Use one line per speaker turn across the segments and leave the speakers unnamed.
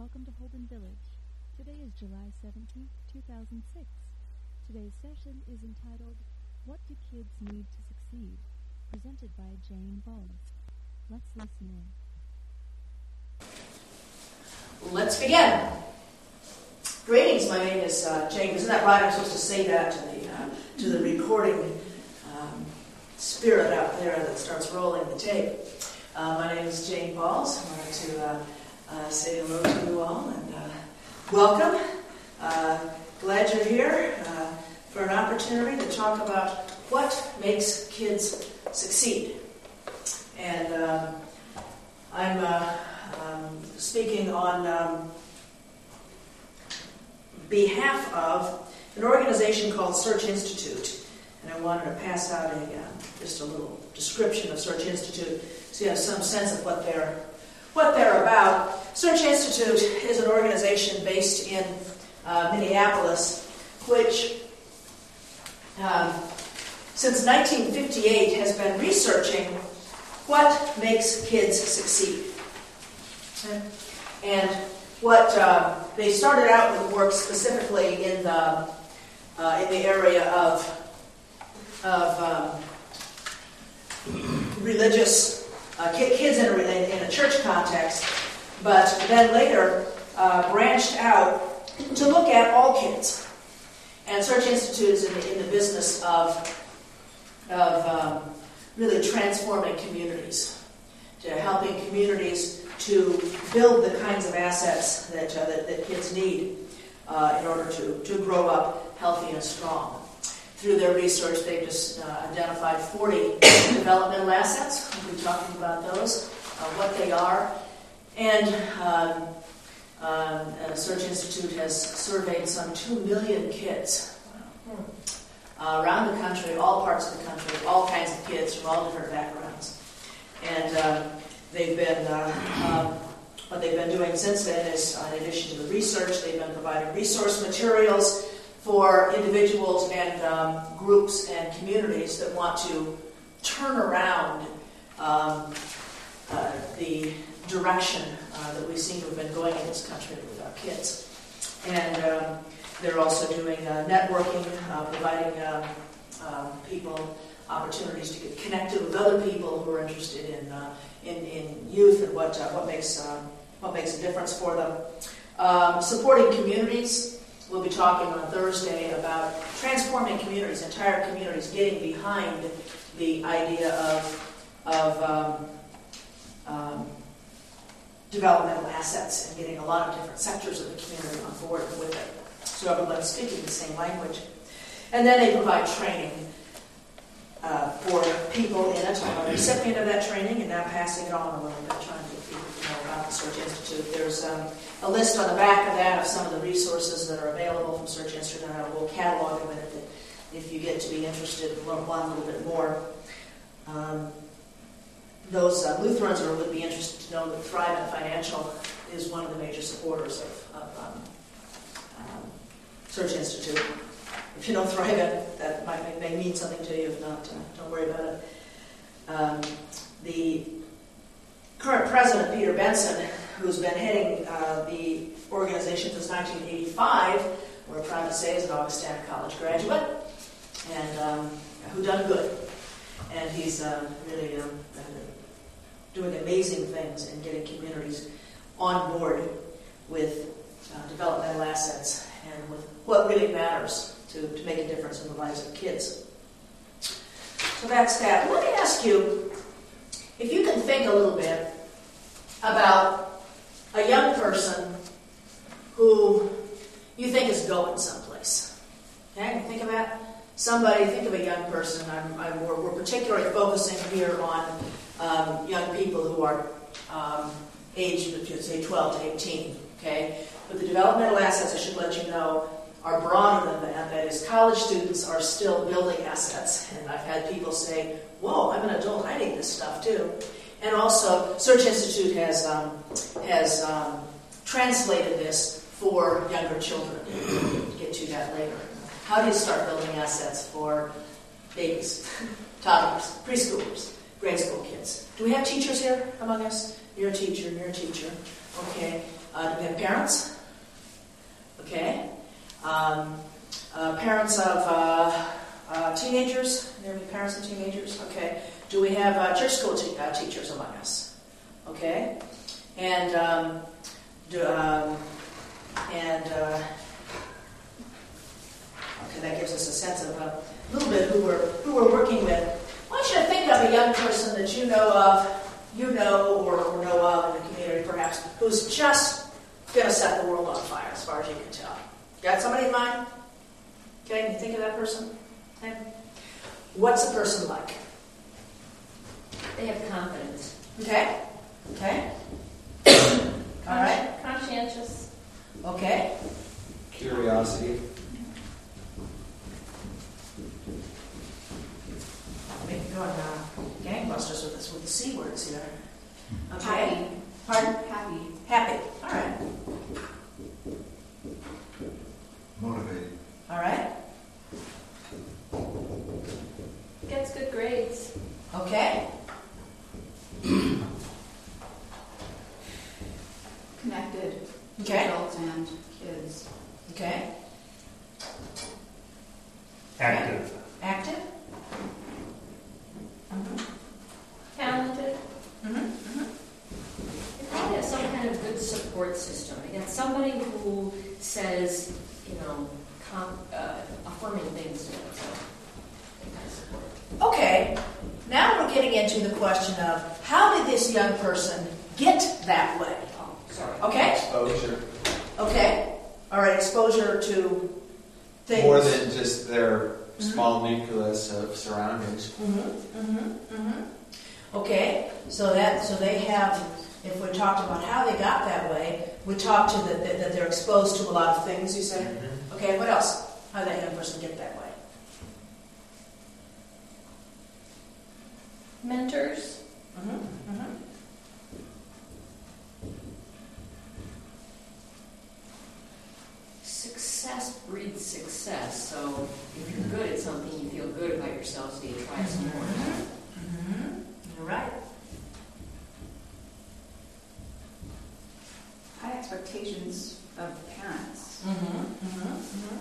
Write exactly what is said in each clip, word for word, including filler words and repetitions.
Welcome to Holden Village. Today is July seventeenth, two thousand six. Today's session is entitled, What Do Kids Need to Succeed? Presented by Jane Bowles. Let's listen in.
Let's begin. Greetings, my name is uh, Jane. Isn't that right? I'm supposed to say that to the, uh, to the recording um, spirit out there that starts rolling the tape. Uh, my name is Jane Bowles. I wanted to uh, uh, say hello to you all and uh, welcome. Uh, glad you're here uh, for an opportunity to talk about what makes kids succeed. And um, I'm uh, um, speaking on um, behalf of an organization called Search Institute. And I wanted to pass out a uh, just a little description of Search Institute so you have some sense of what they're what they're about. Search Institute is an organization based in uh, Minneapolis, which um, since nineteen fifty-eight has been researching what makes kids succeed. And what uh, they started out with work specifically in the uh, in the area of of um, religious uh, kids in a, in a church context, but then later uh, branched out to look at all kids. And Search Institute is in the, in the business of of um, really transforming communities, to helping communities to build the kinds of assets that uh, that, that kids need uh, in order to, to grow up healthy and strong. Through their research, they've just uh, identified forty developmental assets. We'll be talking about those, uh, what they are. And um, um, uh, Search Institute has surveyed some two million kids uh, around the country, all parts of the country, all kinds of kids from all different backgrounds. And uh, they've been, uh, um, what they've been doing since then is, uh, in addition to the research, they've been providing resource materials for individuals and um, groups and communities that want to turn around um, uh, the direction uh, that we seem to have been going in this country with our kids. And um, they're also doing uh, networking, uh, providing um, um, people opportunities to get connected with other people who are interested in uh, in, in youth and what uh, what makes um, what makes a difference for them. Um, supporting communities. We'll be talking on Thursday about transforming communities, entire communities, getting behind the idea of of um, um, developmental assets and getting a lot of different sectors of the community on board with it. So everyone's speaking the same language. And then they provide training uh, for people in it. I'm a recipient of that training and now passing it on a little bit, trying to get people to know about the Search Institute. There's um, a list on the back of that of some of the resources that are available from Search Institute, and I will catalog them in it that if you get to be interested and learn one little bit more. Um, those uh, Lutherans are, would be interested to know that Thrivent Financial is one of the major supporters of, of um, um, Search Institute. If you know Thrivent, that might may, may mean something to you. If not, uh, don't worry about it. Um, the current president, Peter Benson, who's been heading uh, the organization since nineteen eighty-five, we're proud to say is an Augustana College graduate, and um, who done good. And he's uh, really um, doing amazing things and getting communities on board with uh, developmental assets and with what really matters to, to make a difference in the lives of kids. So that's that. Let me ask you, if you can think a little bit about a young person who you think is going someplace. Okay, think of that. Somebody, think of a young person. I'm, I'm, we're, we're particularly focusing here on um, young people who are um, aged, say, twelve to eighteen. Okay, but the developmental assets, I should let you know, are broader than that. That is, college students are still building assets, and I've had people say, "Whoa, I'm an adult. I need this stuff too." And also, Search Institute has um, has um, translated this for younger children. We'll get to that later. How do you start building assets for babies, toddlers, preschoolers, grade school kids? Do we have teachers here among us? You're a teacher, you're a teacher. Okay. Uh, do we have parents? Okay. Um, uh, parents of uh, uh, teenagers? There any parents of teenagers? Okay. Do we have uh, church school te- uh, teachers among us? Okay. And um, do, um, and uh, okay, that gives us a sense of a little bit who we're who we're working with. I want you to think of a young person that you know of, you know, or, or know of in the community, perhaps, who's just going to set the world on fire, as far as you can tell. Got somebody in mind? Okay, can you think of that person? Okay. What's a person like?
They have confidence.
Okay. Okay. All right.
Conscientious.
Okay.
Curiosity.
Make it go on uh, gangbusters with this with the C words here. Okay.
Happy.
Pardon?
Happy.
Happy. All right.
Motivated.
All right.
Gets good grades.
Okay.
Connected.
Okay.
Adults and kids.
Okay.
Active.
Active. Mm-hmm.
Talented.
Mm-hmm. Mm-hmm.
They probably have some kind of good support system. Again, somebody who says, you know, com- uh, affirming things to them. So, that kind of support.
Okay. Now we're getting into the question of how did this young person get that way?
Oh, sorry.
Okay.
Exposure.
Okay. All right. Exposure to things.
More than just their small nucleus of surroundings.
Mm-hmm. Mm-hmm. Mm-hmm. Okay. So that so they have. If we talked about how they got that way, we talked to the, that, that they're exposed to a lot of things. You say.
Mm-hmm.
Okay. What else? How did that young person get that way?
Mentors.
Mm-hmm. Mm-hmm.
Success breeds success. So if you're good at something, you feel good about yourself, so you try some more.
Mm-hmm. You're right.
High expectations of parents.
Mm-hmm. Mm-hmm.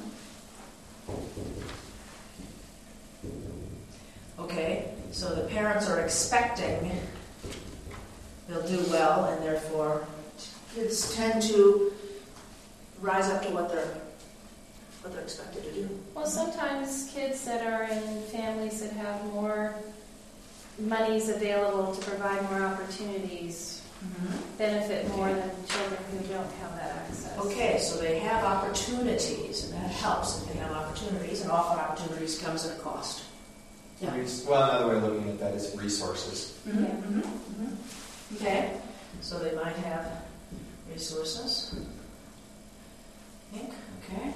Mm-hmm. Okay, so the parents are expecting they'll do well, and therefore kids tend to rise up to what they're what they're expected to do.
Well, sometimes kids that are in families that have more monies available to provide more opportunities
Mm-hmm.
benefit more than children who don't have that access.
Okay, so they have opportunities, and that helps if they have opportunities, and often opportunities comes at a cost. Yeah.
Res- Well, another way of looking at that is resources.
Mm-hmm. Mm-hmm. Mm-hmm. Okay, so they might have resources. I think, okay.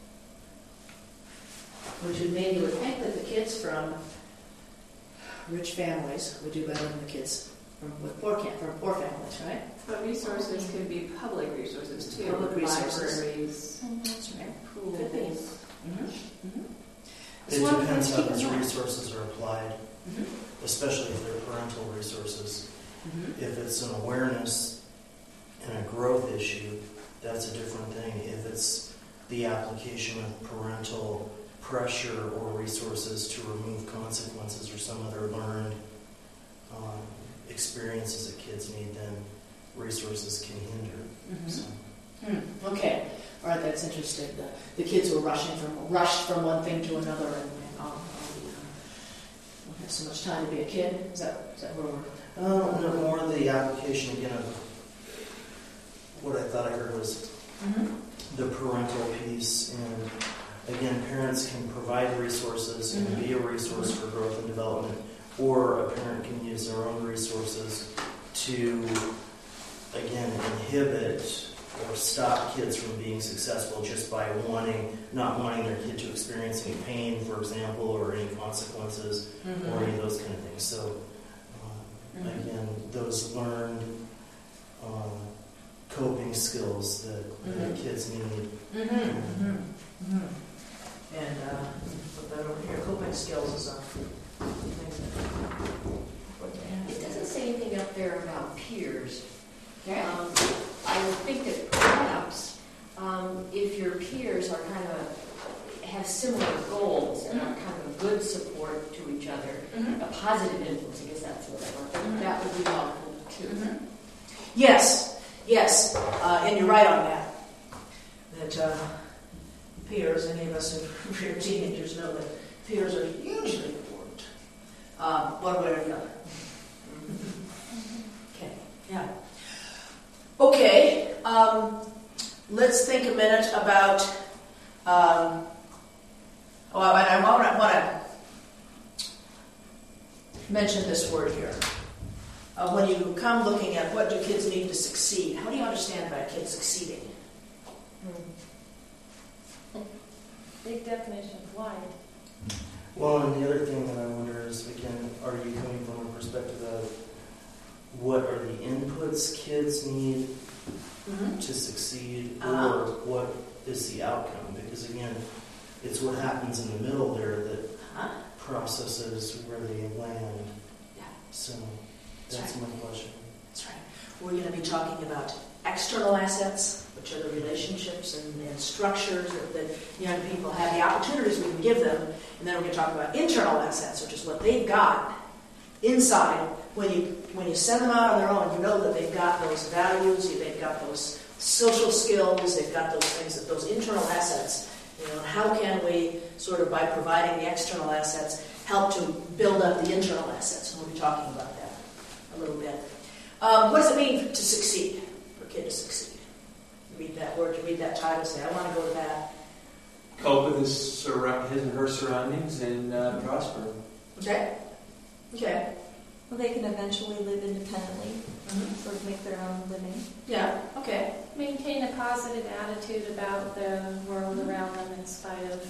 Which would maybe would think that the kids from rich families would do better than the kids from with poor camp from poor families, right?
But resources could be public resources too.
Public resources.
Libraries,
That's right.
pools.
Could be. Mm-hmm. Mm-hmm.
It
One
depends
thing
how
to keep
those
in mind.
resources are applied,
Mm-hmm.
especially if they're parental resources.
Mm-hmm.
If it's an awareness and a growth issue, that's a different thing. If it's the application of parental pressure or resources to remove consequences or some other learned um, experiences that kids need, then resources can hinder.
Mm-hmm.
So.
Hmm. Okay. All right. That's interesting. The, the kids were rushing from rushed from one thing to another, and, and all, all the, um, don't have so much time to be a kid. Is that is that where we're?
Uh, no, more the application again of what I thought I heard was
Mm-hmm.
the parental piece, and again, parents can provide resources and
Mhm.
be a resource for growth and development, or a parent can use their own resources to, again, inhibit or stop kids from being successful just by wanting, not wanting their kid to experience any pain, for example, or any consequences,
Mm-hmm.
or any of those kind of things. So, um,
Mhm.
again, those learned um, coping skills that,
Mhm.
that kids need.
Mm-hmm. Mm-hmm. Mm-hmm. And uh, put that over here. Coping skills is a thing that.
It doesn't say anything up there about peers.
Okay.
Um, I would think that peers are kind of, have similar goals and are kind of a good support to each other,
Mhm.
a positive influence, I guess that's what I want,
Mhm.
that would be helpful too.
Mhm. Yes, yes, uh, and you're right on that. That uh, peers, any of us who are teenagers know that peers are hugely important, um, one way or the other. Okay, yeah. Okay, um, let's think a minute about. Um, oh, and I want to, want to mention this word here. Uh, when you come looking at what do kids need to succeed, how do you understand by kids succeeding?
Big definition, wide.
Well, and the other thing that I wonder is, again, are you coming from a perspective of what are the inputs kids need
Mm-hmm.
to succeed,
Uh-huh.
or what is the outcome? Because again, it's what happens in the middle there that
Huh?
processes where they land.
Yeah.
So
That's
that's
right.
my question.
That's right. We're going to be talking about external assets, which are the relationships and, and structures that, that young people have, the opportunities we can give them. And then we're going to talk about internal assets, which is what they've got inside. When you when you send them out on their own, you know that they've got those values, they've got those social skills, they've got those things, that those internal assets. You know, how can we sort of, by providing the external assets, help to build up the internal assets? And we'll be talking about that a little bit. Um, what does it mean to succeed, for a kid to succeed? You read that word, you read that title, say, I want to go to that.
Cope with his, surra- his or her surroundings and uh, prosper.
Okay? Okay.
Well, they can eventually live independently,
Mm-hmm.
sort of make their own living.
Yeah, okay.
Maintain a positive attitude about the world around them in spite of.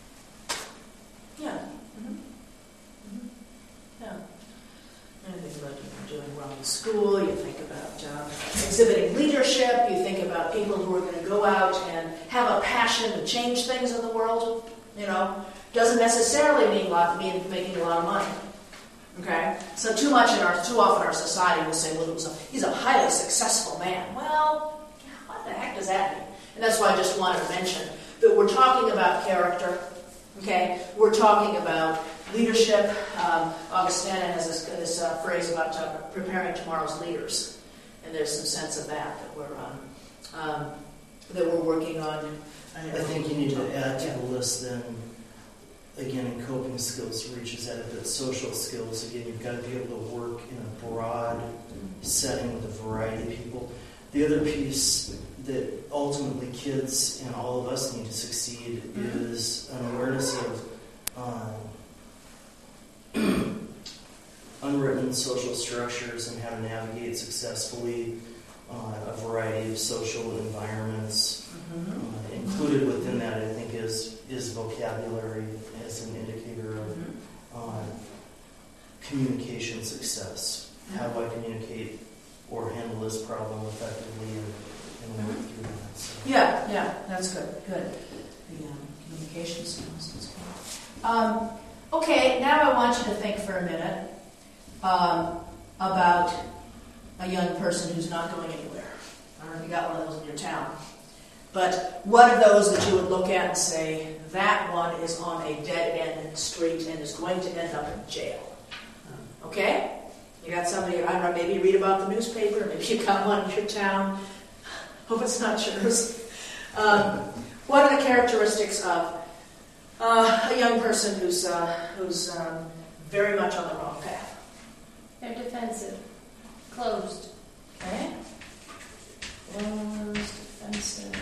Yeah. Mm-hmm. Mm-hmm. Yeah. And you think about you doing well in school, you think about uh, exhibiting leadership, you think about people who are going to go out and have a passion to change things in the world. You know, doesn't necessarily mean, lot, mean making a lot of money. Okay? So too much in our, too often our society will say, well, it was a, he's a highly successful man. Well, what the heck does that mean? And that's why I just wanted to mention that we're talking about character. Okay? We're talking about leadership. Um, Augustana has this, this uh, phrase about uh, preparing tomorrow's leaders, and there's some sense of that that we're um, um, that we're working on.
I think you need to add to the list then, again, in coping skills reaches out that social skills. Again, you've got to be able to work in a broad setting with a variety of people. The other piece that ultimately kids and all of us need to succeed mm-hmm. is an awareness of um, unwritten social structures and how to navigate successfully uh, a variety of social environments. Mm-hmm. Uh, included within that, I think, is is vocabulary as an indicator of mm-hmm. uh, communication success. Mm-hmm. How do I communicate or handle this problem effectively and, and mm-hmm. work through that? So.
Yeah, yeah, that's good. Good. The um, communication skills. That's good. Um, okay, now I want you to think for a minute um, about a young person who's not going anywhere. I don't know if you got one of those in your town. But what are those that you would look at and say, that one is on a dead-end street and is going to end up in jail? Okay? You got somebody, I don't know, maybe you read about the newspaper, maybe you got one in your town. Hope it's not yours. Um, what are the characteristics of uh, a young person who's, uh, who's um, very much on the wrong path?
They're defensive, closed.
Okay?
Closed, defensive.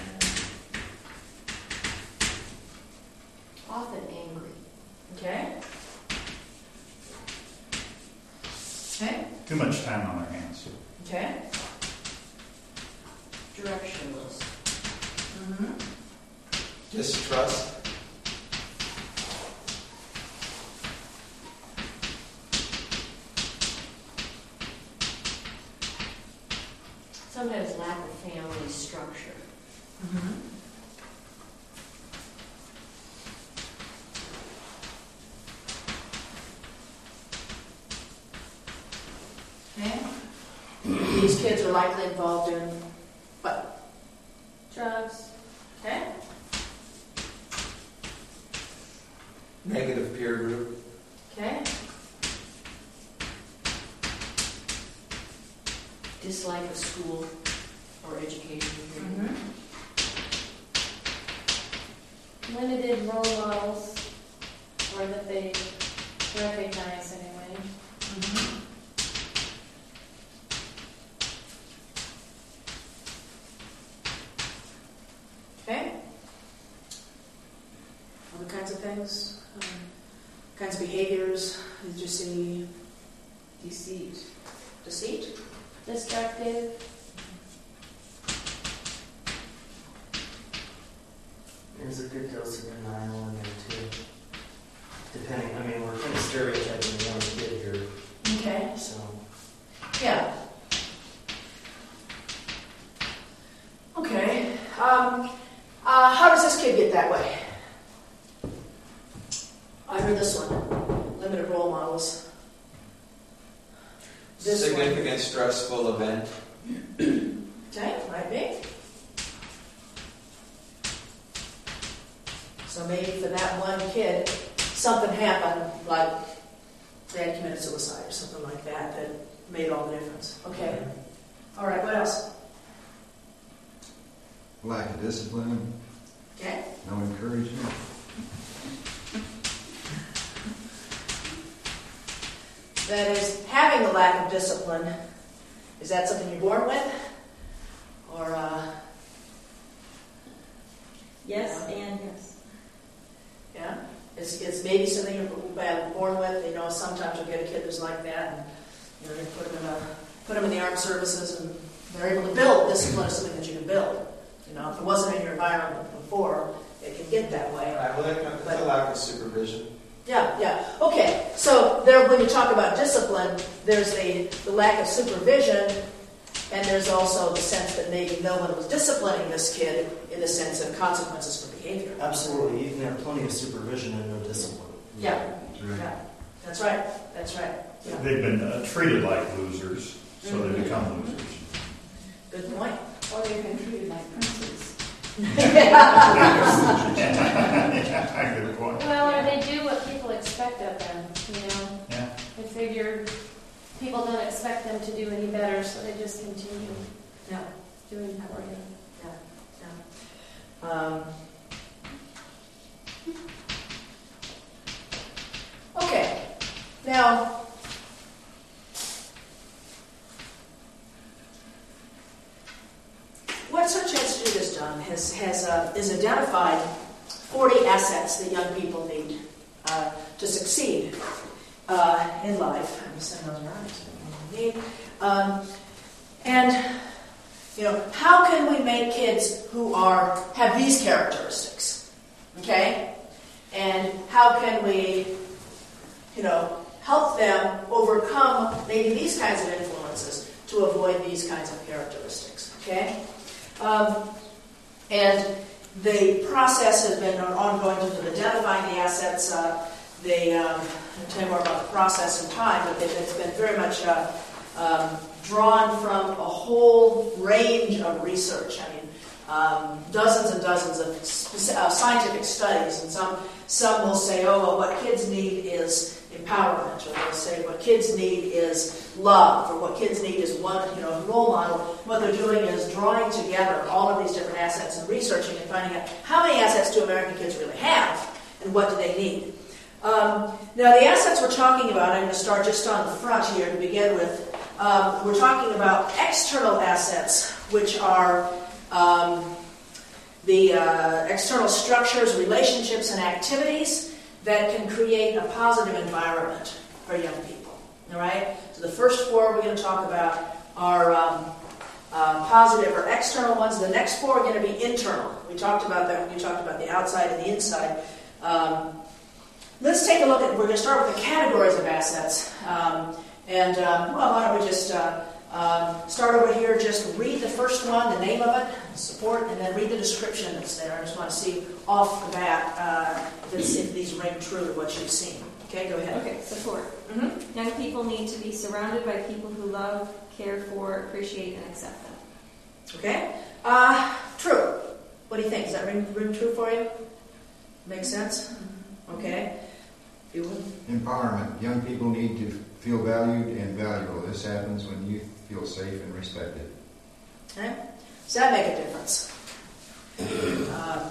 Often angry.
Okay? Okay?
Too much time on their hands.
Okay?
Directionless.
Mm-hmm.
Distrust.
Sometimes lack of family structure.
Mm-hmm. Okay. These kids are likely involved in what?
Drugs.
Okay.
Negative peer group.
Okay.
Dislike of school or education.
Mm-hmm.
Limited role models, or that they recognize anyway.
Mm-hmm. Okay. Other kinds of things, um, kinds of behaviors. Did you see
Deceit.
deceit?
Destructive.
There's a good dose of denial in there too. Depending, I mean, we're kind of stereotyping one kid here,
Okay.
so.
Yeah. Okay. Um, uh, how does this kid get that way? I heard this one. Limited role models. This one.
Significant stressful event.
Okay, might be. So maybe for that one kid, something happened, like they had committed suicide or something like that, that made all the difference. Okay. All right, what else?
Lack of discipline,
Okay.
no encouragement.
That is, having the lack of discipline, is that something you're born with? Or, uh,
Yes and yes.
yeah? It's, it's maybe something you're born with. You know, sometimes you'll get a kid who's like that, and you know, you put them in a, put them in the armed services, and they're able to build. Discipline is something that you can build. You know, if it wasn't in your environment before, it can get that way.
Right, well, that comes with a lack of supervision.
Yeah, yeah. Okay, so there, when you talk about discipline, there's the, the lack of supervision, and there's also the sense that maybe no one was disciplining this kid in the sense of consequences for behavior.
Absolutely, you can have plenty of supervision and no discipline.
Yeah,
Right.
yeah. That's right. That's right. Yeah.
They've been uh, treated like losers, so
Mhm.
they become losers.
Good point.
Or they've been treated like princes.
Yeah, good point.
Well, or they do what people expect of them, you know?
Yeah.
They figure people don't expect them to do any better, so they just continue
Yeah.
doing poorly.
Um, okay. Now, what Search Institute has done has, has uh, is identified forty assets that young people need uh, to succeed uh, in life. I'm saying those right. Need. Um, and you know, how can we make kids who are have these characteristics? Okay, and how can we, you know, help them overcome maybe these kinds of influences to avoid these kinds of characteristics? Okay. Um, and the process has been ongoing to identifying the assets. Uh, they, um, I'll tell you more about the process in time, but it's been very much uh, um, drawn from a whole range of research. I mean, um, dozens and dozens of speci- uh, scientific studies, and some some will say, oh, well, what kids need is empowerment, or they'll say what kids need is love, or what kids need is one, you know, role model. What they're doing is drawing together all of these different assets and researching and finding out how many assets do American kids really have, and what do they need. Um, now, the assets we're talking about, I'm going to start just on the front here to begin with. Um, we're talking about external assets, which are um, the uh, external structures, relationships, and activities that can create a positive environment for young people. All right? So the first four we're going to talk about are um, uh, positive or external ones. The next four are going to be internal. We talked about that when we talked about the outside and the inside. Um, let's take a look at, we're going to start with the categories of assets. Um, and, um, well, why don't we just uh, um, start over here, just read the first one, the name of it, support, and then read the description that's there. I just want to see off the bat uh, if, it's, if these ring true to what you've seen. Okay, go ahead.
Okay, support.
Mm-hmm.
Young people need to be surrounded by people who love, care for, appreciate, and accept them.
Okay. Uh, true. What do you think? Does that ring, ring true for you? Make sense? Okay. You would?
Empowerment. Young people need to feel valued and valuable. This happens when youth feel safe and respected.
Okay. Does that make a difference? um,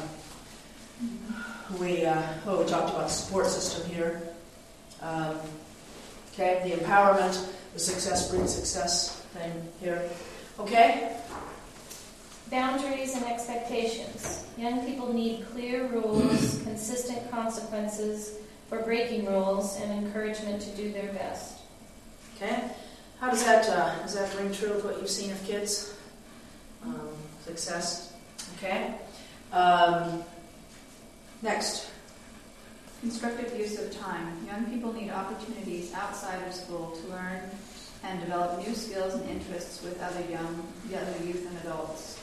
we, uh, oh, we talked about the support system here. Um, okay, the empowerment, the success brings success thing here. Okay?
Boundaries and expectations. Young people need clear rules, consistent consequences for breaking rules, and encouragement to do their best.
Okay? How does that, uh, does that ring true with what you've seen of kids? Um, success? Okay? Um, next.
Constructive use of time. Young people need opportunities outside of school to learn and develop new skills and interests with other young, the other youth and adults.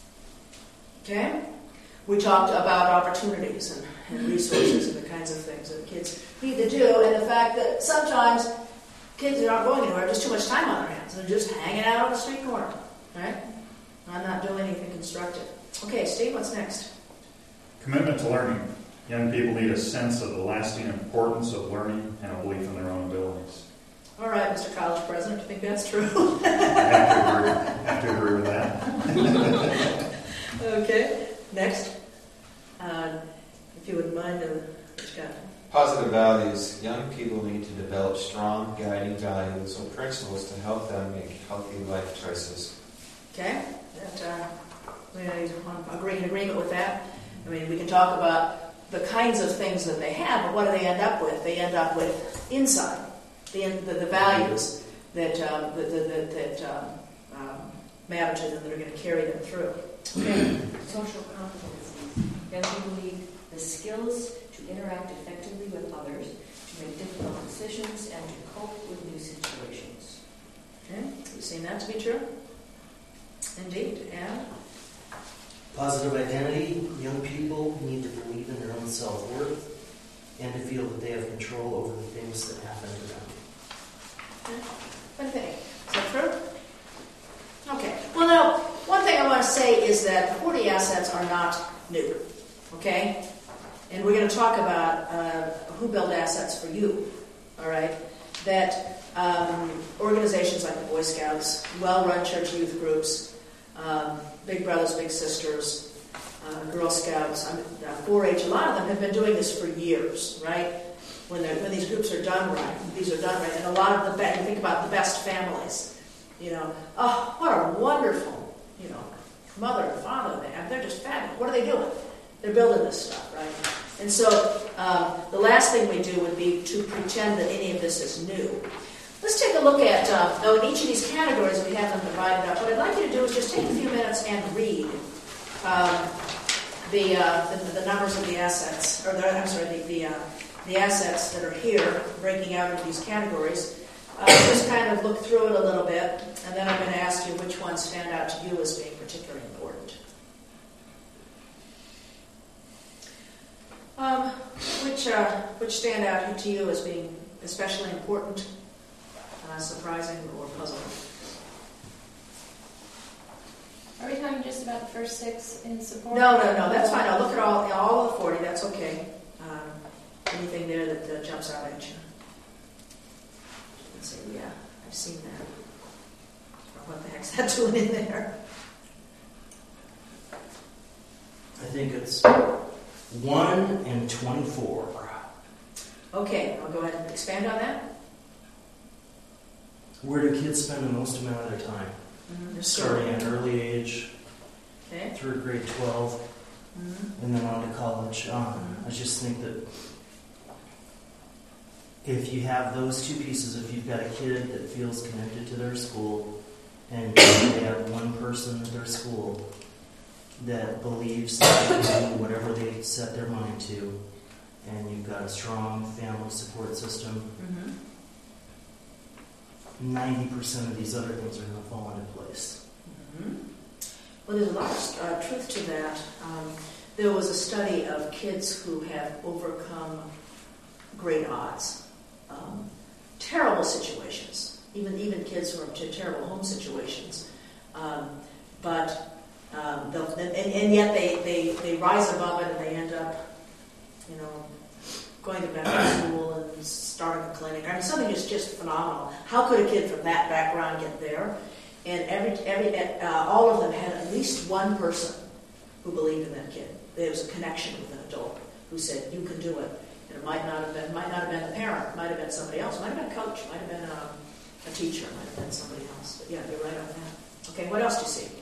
Okay? We talked about opportunities and, and resources and the kinds of things that kids need to do, and the fact that sometimes kids aren't going anywhere, just too much time on their hands. They're just hanging out on the street corner, right? I'm not doing anything constructive. Okay, Steve, what's next?
Commitment to learning. Young people need a sense of the lasting importance of learning and a belief in their own abilities.
All right, Mister College President, do you think that's true?
I have to agree, I have to agree with that.
Okay, next. Uh, if you wouldn't mind, uh, what you got?
Positive values. Young people need to develop strong guiding values or principles to help them make healthy life choices.
Okay, that, uh, we agree in agreement with that. I mean, we can talk about the kinds of things that they have, but what do they end up with? They end up with inside, the the, the values that um, that, that, that um, um, matter to them, that are going to carry them through. Okay.
Social competencies. Young people need the skills to interact effectively with others, to make difficult decisions, and to cope with new situations.
Okay, you've seen that to be true? Indeed, and?
Positive identity. Young people need to believe in their own self-worth and to feel that they have control over the things that happen to them.
Okay. What do you think? Is that true? Okay. Well, now, one thing I want to say is that forty assets are not new. Okay? And we're going to talk about uh, who built assets for you. All right? That um, organizations like the Boy Scouts, well-run church youth groups, um, Big Brothers, Big Sisters, uh, Girl Scouts, I mean, uh, four H, a lot of them have been doing this for years, right? When, when these groups are done right, these are done right. And a lot of the best, you think about the best families, you know, oh, what a wonderful, you know, mother and father they have. They're just fabulous. What are they doing? They're building this stuff, right? And so um, the last thing we do would be to pretend that any of this is new. Let's take a look at, uh, though in each of these categories we have them divided up. What I'd like you to do is just take a few minutes and read um, the, uh, the the numbers of the assets, or the, I'm sorry, the the, uh, the assets that are here, breaking out into these categories. Uh, just kind of look through it a little bit, and then I'm going to ask you which ones stand out to you as being particularly important. Um, which uh, which stand out to you as being especially important? Uh, surprising or puzzling?
Are we talking just about the first six in support?
No, no, no. That's fine. I'll look at all all of the forty. That's okay. Um, anything there that uh, jumps out at you? Let's say, yeah, I've seen that. Or what the heck's that doing in there?
I think it's one and twenty-four.
Okay, I'll go ahead and expand on that.
Where do kids spend the most amount of their time?
Mm-hmm.
Starting at an early age,
Okay.
through grade twelve,
Mm-hmm.
and then on to college. Um, I just think that if you have those two pieces, if you've got a kid that feels connected to their school, and they have one person at their school that believes that they can do whatever they set their mind to, and you've got a strong family support system,
Mm-hmm.
ninety percent of these other things are going to fall into place.
Mm-hmm. Well, there's a lot of uh, truth to that. Um, there was a study of kids who have overcome great odds, um, terrible situations, even even kids who are in terrible home situations, um, but um, they'll, and, and yet they, they, they rise above it and they end up, you know, going to better school and starting a clinic. I mean, something is just phenomenal. How could a kid from that background get there? And every, every, uh, all of them had at least one person who believed in that kid. There was a connection with an adult who said, "You can do it." And it might not have been, might not have been the parent, it might have been somebody else, it might have been a coach, it might have been a, a teacher, it might have been somebody else. But yeah, you're right on that. Okay, what else do you see?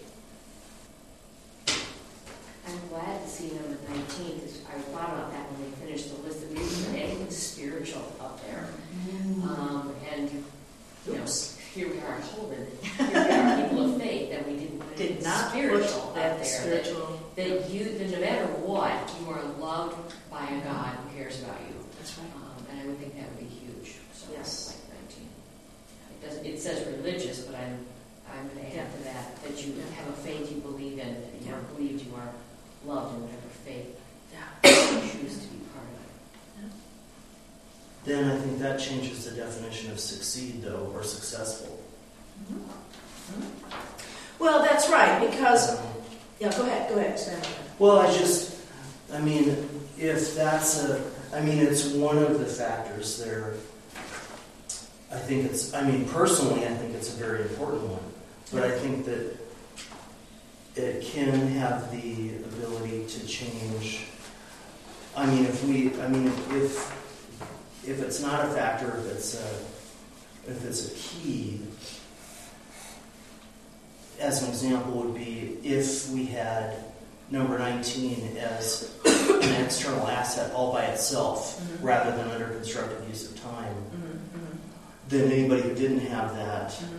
I'm glad to see number nineteen, because I thought about that when they finished the list. There isn't anything spiritual up there. Mm-hmm. Um, and, you know, here we are at Holden. Here we are, people of faith, that we didn't put
Did
it
not
spiritual
put
up
that
there.
Spiritual.
That, that you, that no matter what, you are loved by a God who cares about you.
That's right.
Um, and I would think that would be huge. So
Yes.
like nineteen. It doesn't. It says religious, but I'm I'm going to add
Yeah.
to that that you
Yeah.
have a faith you believe in, that you
Yeah.
are believed you are loved in whatever faith
Yeah.
you choose to be part of.
Then I think that changes the definition of succeed, though, or successful.
Mm-hmm. Well, that's right, because,
Um,
yeah, go ahead, go ahead, expand on that.
Well, I just, I mean, if that's a, I mean, it's one of the factors there. I think it's, I mean, personally, I think it's a very important one. But I think that it can have the ability to change. I mean, if we, I mean, if if it's not a factor, if it's a, if it's a key, as an example would be if we had number nineteen as an external asset all by itself, mm-hmm. rather than under constructive use of time, mm-hmm. then anybody who didn't have that mm-hmm.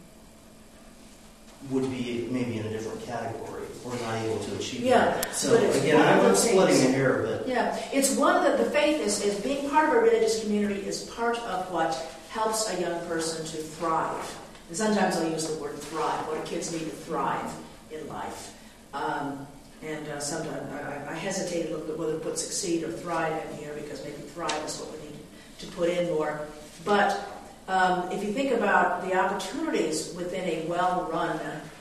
would be maybe in a different category or not able to achieve
yeah,
that. So again, I'm splitting the hair, but
yeah, it's one that the faith is, is being part of a religious community is part of what helps a young person to thrive. And sometimes I'll use the word thrive. What do kids need to thrive in life? Um, and uh, sometimes I, I hesitate a little bit whether to put succeed or thrive in here, because maybe thrive is what we need to put in more. But um, if you think about the opportunities within a well-run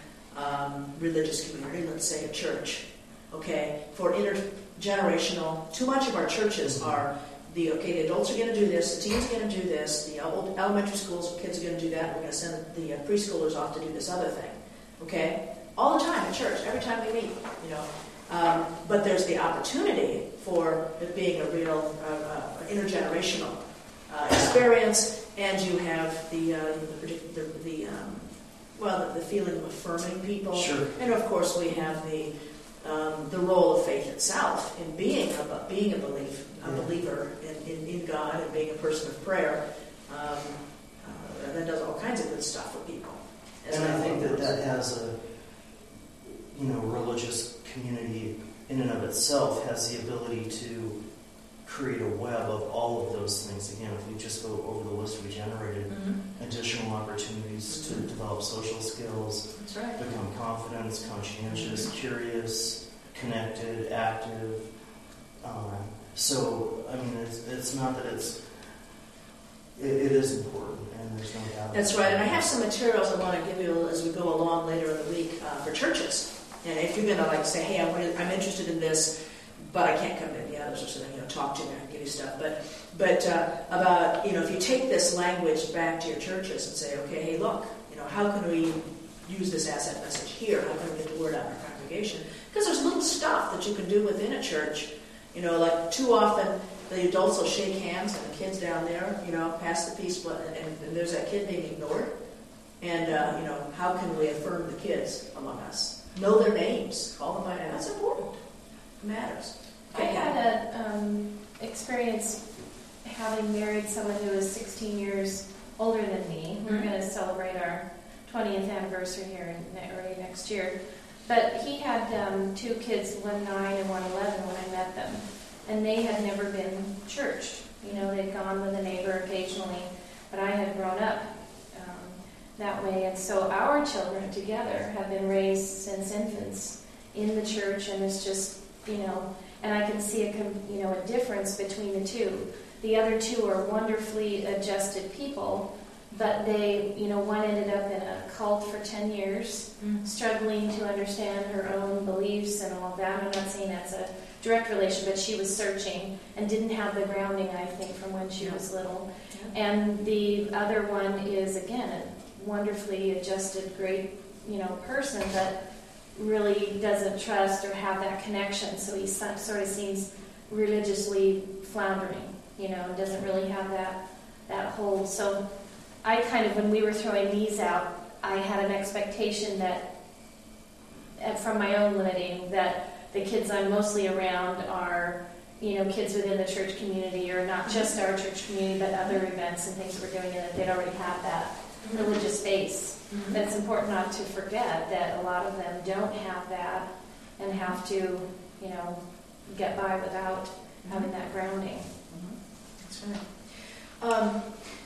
um, religious community, let's say a church, okay, for intergenerational, too much of our churches are the, okay, the adults are going to do this, the teens are going to do this, the old elementary schools, kids are going to do that, we're going to send the uh, preschoolers off to do this other thing, okay? All the time at church, every time we meet, you know. Um, but there's the opportunity for it being a real uh, uh, intergenerational uh, experience, and you have the, uh, the, the, the um, well, the, the feeling of affirming people.
Sure.
And of course we have the um, the role of faith itself in being a, being a, belief, a yeah. believer in, in, in God and being a person of prayer. Um, uh, that does all kinds of good stuff for people.
And I think that that has a, you know, religious community in and of itself has the ability to create a web of all of those things. Again, if we just go over the list we generated, mm-hmm. additional opportunities mm-hmm. to develop social skills,
That's right.
become confident, conscientious, mm-hmm. curious, connected, active. Um, so, I mean, it's, it's not that it's, it, it is important, and there's no doubt.
That's right, and I have some materials I want to give you as we go along later in the week uh, for churches. And if you're going to like say, hey, I'm, really, I'm interested in this, but I can't come to the others or something, you know, talk to me, I can give you stuff. But but uh, about, you know, if you take this language back to your churches and say, okay, hey, look, you know, how can we use this asset message here? How can we get the word out in our congregation? Because there's little stuff that you can do within a church. You know, like too often the adults will shake hands and the kids down there, you know, pass the peace button, and, and there's that kid being ignored. And, uh, you know, how can we affirm the kids among us? Know their names, call them by name. That's important. It matters.
I had an um, experience having married someone who was sixteen years older than me. Mm-hmm. We're going to celebrate our twentieth anniversary here in early next year. But he had um, two kids, one nine and one eleven, when I met them. And they had never been churched. You know, they'd gone with a neighbor occasionally. But I had grown up um, that way. And so our children together have been raised since infants in the church. And it's just, you know... And I can see a, you know, a difference between the two. The other two are wonderfully adjusted people, but they, you know, one ended up in a cult for ten years,
Mm.
struggling to understand her own beliefs and all of that. I'm not saying that's a direct relation, but she was searching and didn't have the grounding, I think, from when she
Yeah.
was little.
Yeah.
And the other one is, again, a wonderfully adjusted, great, you know, person, but really doesn't trust or have that connection. So he so- sort of seems religiously floundering, you know, and doesn't really have that that hold. So I kind of, when we were throwing these out, I had an expectation that, and from my own limiting, that the kids I'm mostly around are, you know, kids within the church community, or not just our church community, but other events and things we're doing, and that they'd already have that religious base.
Mhm.
But it's important not to forget that a lot of them don't have that and have to, you know, get by without having that grounding.
That's right. Um,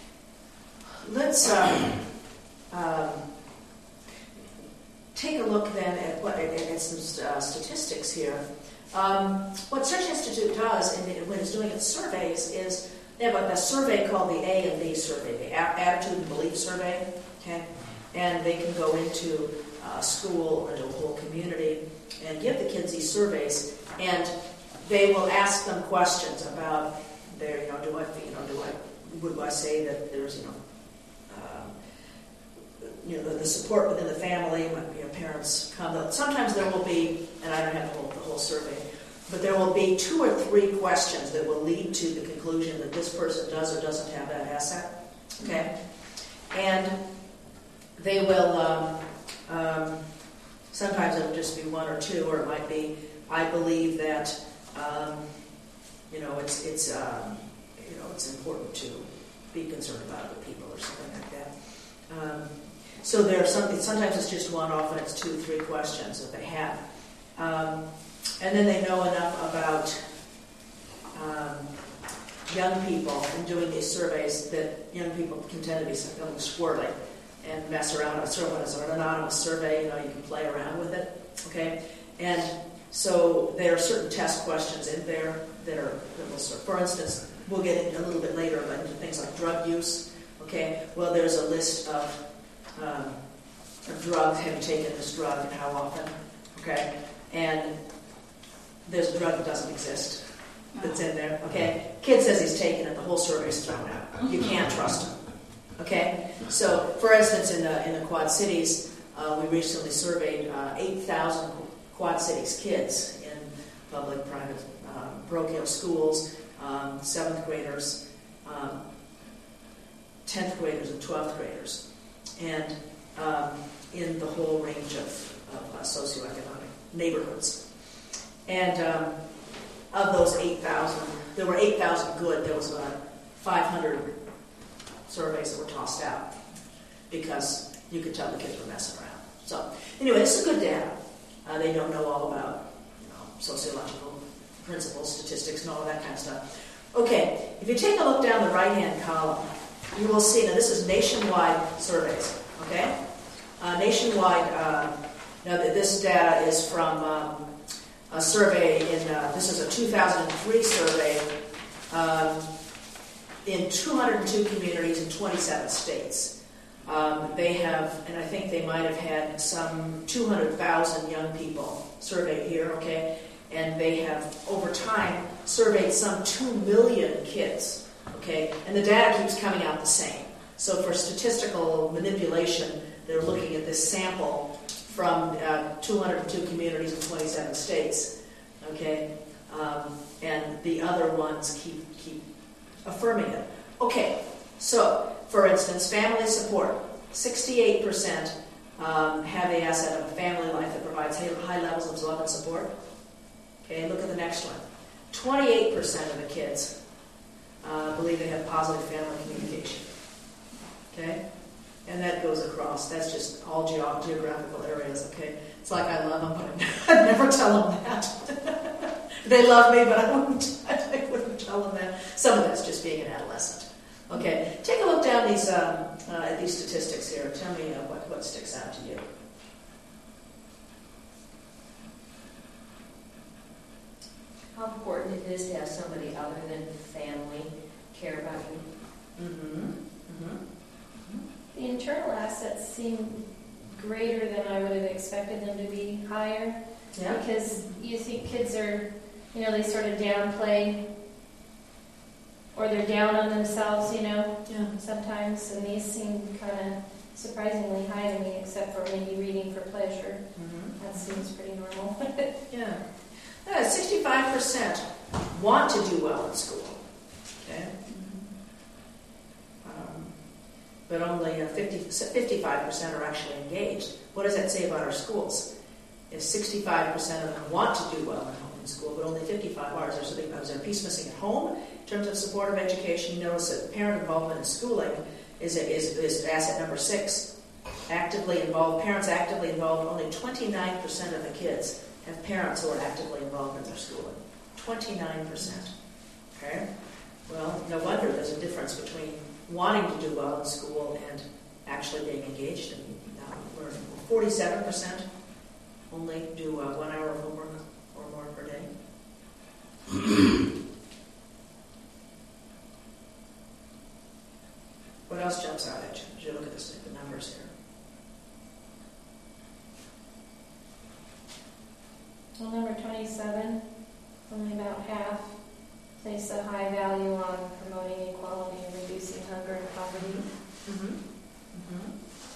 let's um, um, take a look then at, what, at, at some uh, statistics here. Um, what Search Institute does in, when it's doing its surveys is they have a, a survey called the A and B survey, the a- Attitude and Belief Survey. Okay, and they can go into a school or into a whole community and give the kids these surveys, and they will ask them questions about their, you know, do I, you know, do I, would I say that there's, you know, um, you know, the, the support within the family, when, you know, parents come. Sometimes there will be, and I don't have the whole, the whole survey, but there will be two or three questions that will lead to the conclusion that this person does or doesn't have that asset. Okay, and they will. Um, um, sometimes it'll just be one or two, or it might be, I believe that. Um, you know, it's it's um, you know it's important to be concerned about other people or something like that. Um, so there's something. Sometimes it's just one. Often it's two, three questions that they have, um, and then they know enough about um, young people and doing these surveys that young people can tend to be something squirrely and mess around. It's sort of it's an anonymous survey. You know, you can play around with it. Okay, and so there are certain test questions in there that are, that will serve. For instance, we'll get into a little bit later, but into things like drug use. Okay, well, there's a list of, um, of drugs. Have you taken this drug and how often? Okay, and there's a drug that doesn't exist that's in there. Okay, kid says he's taken it. The whole survey's thrown out. You can't trust him. Okay, so for instance, in the in the Quad Cities, uh, we recently surveyed uh, eight thousand Quad Cities kids in public, private, um, parochial schools, um, seventh graders, um, tenth graders, and twelfth graders, and um, in the whole range of, of uh, socioeconomic neighborhoods. And um, of those eight thousand, there were eight thousand good. There was about five hundred surveys that were tossed out because you could tell the kids were messing around. So anyway, this is good data. Uh, they don't know all about, you know, sociological principles, statistics, and all of that kind of stuff. Okay, if you take a look down the right-hand column, you will see, now this is nationwide surveys, okay? Uh, nationwide, uh, now this data is from um, a survey in, uh, this is a two thousand three survey um, in two hundred two communities in twenty-seven states. Um, they have, and I think they might have had some two hundred thousand young people surveyed here, okay? And they have, over time, surveyed some two million kids, okay? And the data keeps coming out the same. So for statistical manipulation, they're looking at this sample from uh, two hundred two communities in twenty-seven states, okay? Um, and the other ones keep, keep affirming it. Okay, so, for instance, family support. sixty-eight percent um, have the asset of a family life that provides high levels of love and support. Okay, look at the next one. twenty-eight percent of the kids uh, believe they have positive family communication. Okay? And that goes across. That's just all ge- geographical areas, okay? It's like I love them, but I'd never tell them that. They love me, but I wouldn't, I wouldn't tell them that. Some of that's just being an adolescent. Okay, take a look down these um, uh, at these statistics here. Tell me uh, what, what sticks out to you.
How important it is to have somebody other than family care about you.
Mm-hmm. Mm-hmm.
The internal assets seem greater than I would have expected them to be higher.
Yeah.
Because you think kids are, you know, they sort of downplay or they're down on themselves, you know,
Yeah.
sometimes. And these seem kind of surprisingly high to me, except for maybe reading for pleasure.
Mm-hmm.
That seems pretty normal.
Yeah. Yeah, sixty-five percent want to do well in school. Okay. Um, but only uh, fifty, fifty-five percent are actually engaged. What does that say about our schools? If sixty-five percent of them want to do well at home in school, but only fifty-five are, is there something, is there a piece missing at home in terms of supportive education? You notice that parent involvement in schooling is, is, is asset number six. Actively involved, parents actively involved, only twenty-nine percent of the kids have parents who are actively involved in their schooling. twenty-nine percent. Okay? Well, no wonder there's a difference between wanting to do well in school and actually being engaged in uh, learning. forty-seven percent only do uh, one hour of homework or more per day. What else jumps out at you as you look at this, the numbers here?
Well, number twenty-seven, only about half place a high value on promoting equality and reducing hunger and poverty.
Mm-hmm. Mm-hmm.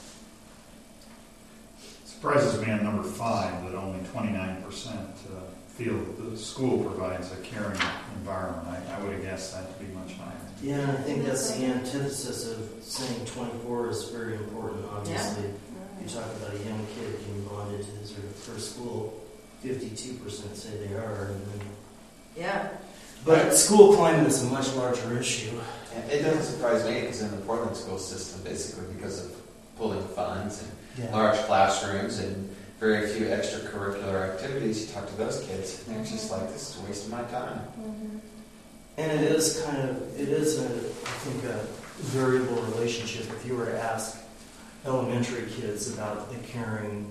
Surprises me on number five that only twenty-nine percent uh, feel that the school provides a caring environment. I, I would have guessed that to be much higher.
Yeah, and I think that's the antithesis of saying twenty-four is very important, obviously.
Yeah.
You talk about a young kid being bonded to his or her school, fifty-two percent say they are. And then,
Yeah.
but school climate is a much larger issue.
And it doesn't surprise me because in the Portland school system, basically because of pooling funds and
Yeah.
large classrooms and very few extracurricular activities, you talk to those kids and they're just like, this is a waste of my time.
Mm-hmm.
And it is kind of, it is, a, I think, a variable relationship. If you were to ask elementary kids about the caring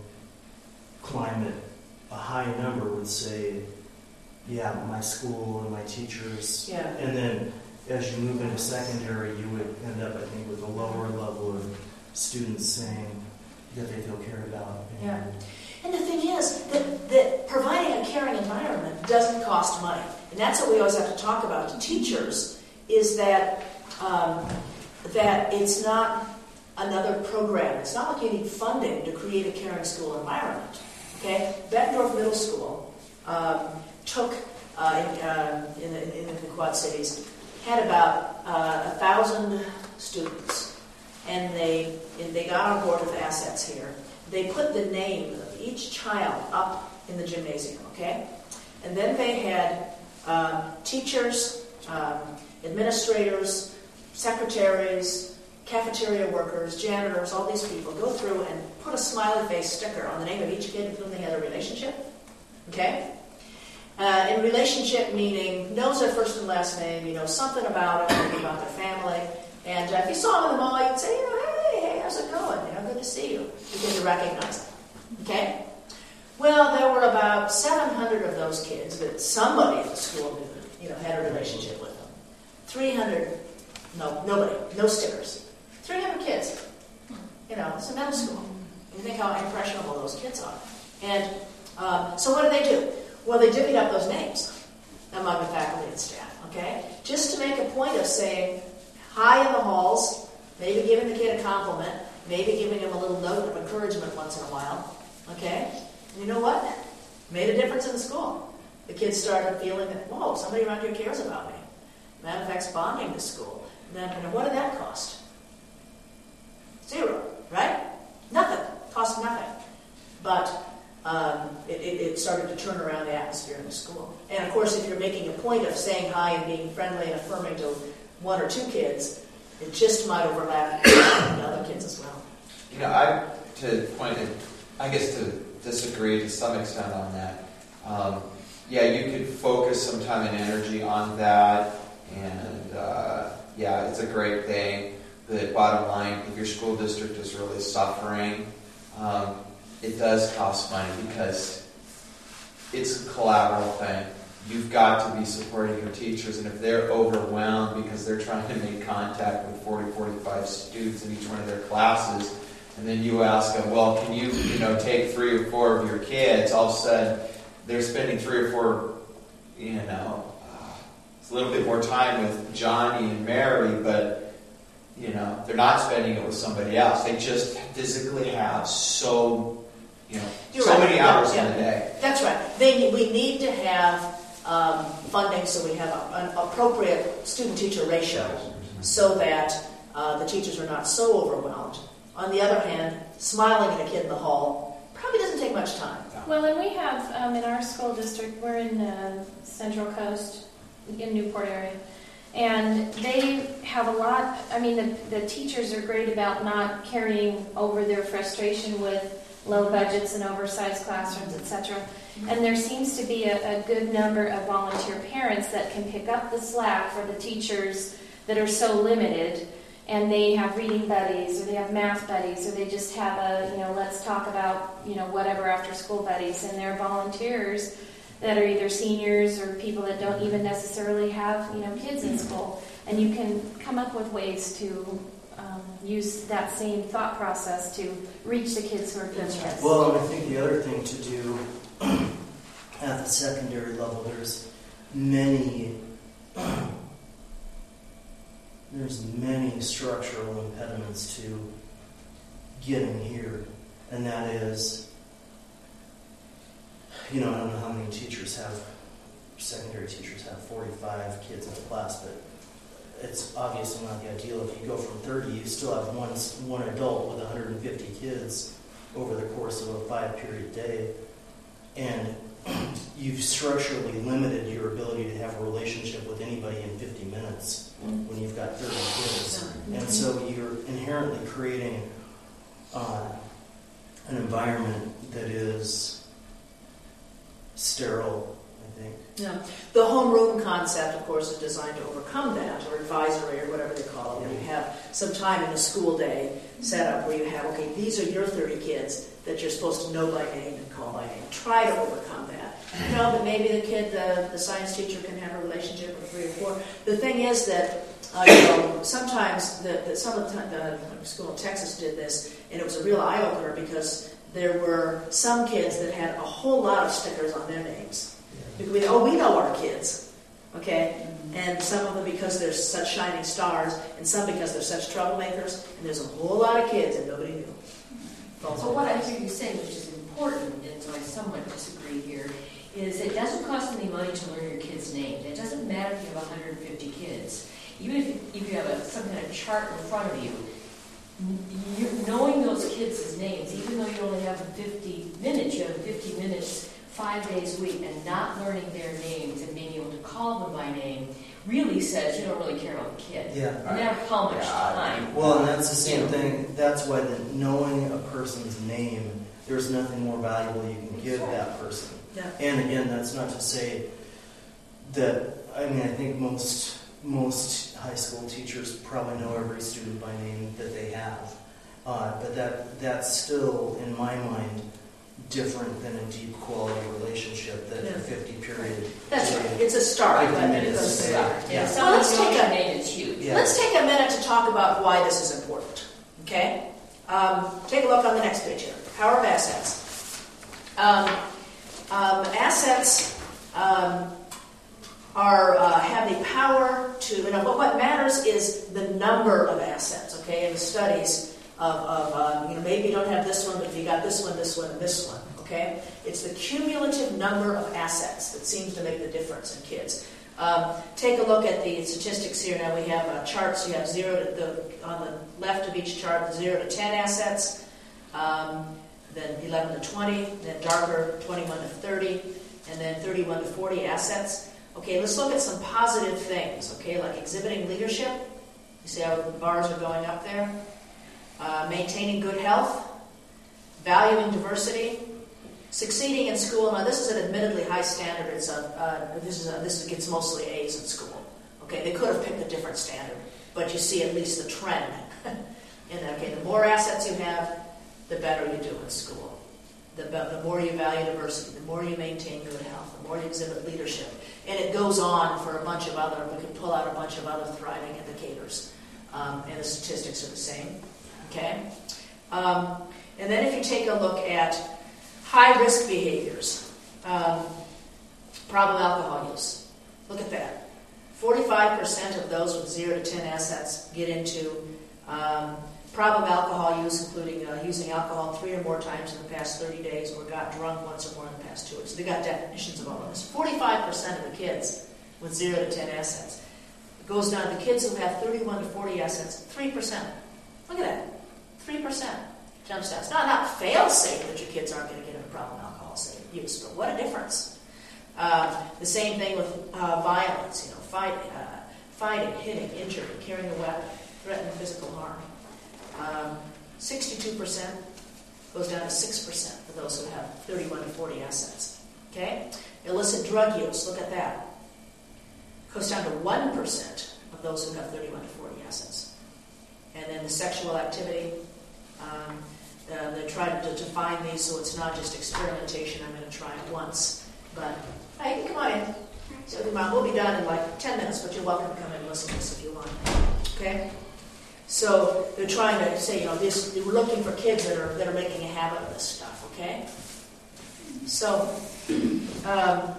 climate, a high number would say, yeah, my school and my teachers.
Yeah.
And then as you move into secondary, you would end up, I think, with a lower level of students saying that they feel cared about. And
Yeah. And the thing is that, that providing a caring environment doesn't cost money. And that's what we always have to talk about to teachers, is that um, that it's not another program. It's not like you need funding to create a caring school environment. Okay? Bettendorf Middle School um, took, uh, in, um, in, the, in the Quad Cities, had about uh, a thousand students. And they, and they got on board with assets here. They put the name of each child up in the gymnasium, okay? And then they had um, teachers, um, administrators, secretaries, cafeteria workers, janitors, all these people go through and put a smiley face sticker on the name of each kid with whom they had a relationship, okay? Uh, and relationship meaning knows their first and last name, you know, something about them, maybe about their family. And uh, if you saw them in the mall, you'd say, you know, hey, hey, how's it going? You know, good to see you. Because you recognize them. Okay? Well, there were about seven hundred of those kids that somebody at the school knew, you know, had a relationship with them. three hundred, no, nobody, no stickers. three hundred kids. You know, it's a middle school. You think how impressionable those kids are. And um, so what do they do? Well, they divvied up those names among the faculty and staff, okay? Just to make a point of saying, hi in the halls, maybe giving the kid a compliment, maybe giving him a little note of encouragement once in a while. Okay? And you know what? Made a difference in the school. The kids started feeling that, whoa, somebody around here cares about me. That affects bonding to school. And then, you know, what did that cost? Zero, right? Nothing. Cost nothing. But um, it, it, it started to turn around the atmosphere in the school. And of course, if you're making a point of saying hi and being friendly and affirming to one or two kids, it just might overlap with other kids as well.
You know, I, to point it, I guess to disagree to some extent on that. Um, yeah, you could focus some time and energy on that, and uh, yeah, it's a great thing. The bottom line, if your school district is really suffering, um, it does cost money because it's a collateral thing. you've got to be supporting your teachers, and if they're overwhelmed because they're trying to make contact with forty, forty-five students in each one of their classes, and then you ask them, well, can you, you know, take three or four of your kids, all of a sudden they're spending three or four, you know, uh, it's a little bit more time with Johnny and Mary, but, you know, they're not spending it with somebody else. They just physically have so, you know,
You're
so
right.
many hours
Yeah,
in a day.
That's right. They, we need to have um, funding so we have a, an appropriate student-teacher ratio so that uh, the teachers are not so overwhelmed. On the other hand, smiling at a kid in the hall probably doesn't take much time.
Well, and we have, um, in our school district, we're in uh, Central Coast, in Newport area, and they have a lot, I mean, the, the teachers are great about not carrying over their frustration with low budgets and oversized classrooms, et cetera. And there seems to be a, a good number of volunteer parents that can pick up the slack for the teachers that are so limited, and they have reading buddies, or they have math buddies, or they just have a, you know, let's talk about, you know, whatever after school buddies, and they're volunteers that are either seniors or people that don't even necessarily have, you know, kids in school. And you can come up with ways to um, use that same thought process to reach the kids who are feeling this.
Well, and I think the other thing to do at the secondary level, there's many there's many structural impediments to getting here, and that is, you know, I don't know how many teachers have, secondary teachers have forty-five kids in a class, but it's obviously not the ideal. If you go from thirty, you still have one one adult with one hundred fifty kids over the course of a five-period day, and you've structurally limited your ability to have a relationship with anybody in fifty minutes when you've got thirty kids. And so you're inherently creating uh, an environment that is sterile, I think.
Yeah. The homeroom concept, of course, is designed to overcome that, or advisory, or whatever they call it, where you have some time in the school day set up where you have, okay, these are your thirty kids that you're supposed to know by name and call by name. Try to overcome that. You know, but maybe the kid, the, the science teacher can have a relationship with three or four. The thing is that, uh, you know, sometimes the, the, some of the, the school in Texas did this, and it was a real eye-opener because there were some kids that had a whole lot of stickers on their names. Because we, oh, we know our kids, okay? And some of them because they're such shining stars, and some because they're such troublemakers, and there's a whole lot of kids and nobody knew.
So what I hear you saying, which is important, and so I somewhat disagree here, is it doesn't cost any money to learn your kids' names. It doesn't matter if you have one hundred fifty kids. Even if, if you have a, some kind of chart in front of you, you're knowing those kids' names, even though you only have fifty minutes, you have fifty minutes five days a week, and not learning their names and being able to call them by name really says you don't really care about the kid.
Yeah.
No matter how much time.
Well, and that's the same thing. That's why the knowing a person's name, there's nothing more valuable you can give that person.
Yeah.
And again, that's not to say that, I mean, I think most most high school teachers probably know every student by name that they have. Uh, but that that's still, in my mind, different than a deep quality relationship that
Yeah.
a fifty period.
That's right. It's a start.
fifty
But
minutes
it's a
a
start.
day.
Yeah,
Well,
someone
let's
knowing
take
your
a
name is huge.
Yeah.
let's take a minute to talk about why this is important. Okay, um, take a look on the next page here. Power of assets. Um, um, assets um, are uh, have the power to. You know, what what matters is the number of assets. Okay, in studies of, of uh, you know, maybe you don't have this one, but if you got this one, this one, and this one. Okay, it's the cumulative number of assets that seems to make the difference in kids. Um, take a look at the statistics here. Now we have uh, charts. You have zero to the on the left of each chart, zero to ten assets, um, then eleven to twenty, then darker twenty-one to thirty, and then thirty-one to forty assets. Okay, let's look at some positive things. Okay, like exhibiting leadership. You see how the bars are going up there. Uh, maintaining good health, valuing diversity. Succeeding in school. Now, this is an admittedly high standard. It's a, uh, this is a, this gets mostly A's in school. Okay, they could have picked a different standard, but you see at least the trend. And okay, the more assets you have, the better you do in school. The, the more you value diversity, the more you maintain good health, the more you exhibit leadership. And it goes on for a bunch of other, we can pull out a bunch of other thriving indicators. Um, and the statistics are the same. Okay? Um, and then if you take a look at high-risk behaviors, um, problem alcohol use. Look at that. forty-five percent of those with zero to ten assets get into um, problem alcohol use, including uh, using alcohol three or more times in the past thirty days, or got drunk once or more in the past two weeks. So they got definitions of all of this. forty-five percent of the kids with zero to ten assets. It goes down to the kids who have thirty-one to forty assets, three percent. Look at that. three percent jumps down. It's not, not fail-safe that your kids aren't going to get into problem alcohol use, but what a difference. Uh, the same thing with uh, violence, you know, fight, uh, fighting, hitting, injury, carrying a weapon, threatening physical harm. Um, sixty-two percent goes down to six percent for those who have thirty-one to forty assets. Okay? Illicit drug use, look at that. Goes down to one percent of those who have thirty-one to forty assets. And then the sexual activity, um, uh, they try to define these so it's not just experimentation, I'm going to try it once. But, hey, come on in. So, come on, we'll be done in like ten minutes, but you're welcome to come in and listen to this if you want. Okay? So they're trying to say, you know, this, we're looking for kids that are that are making a habit of this stuff, okay? So um,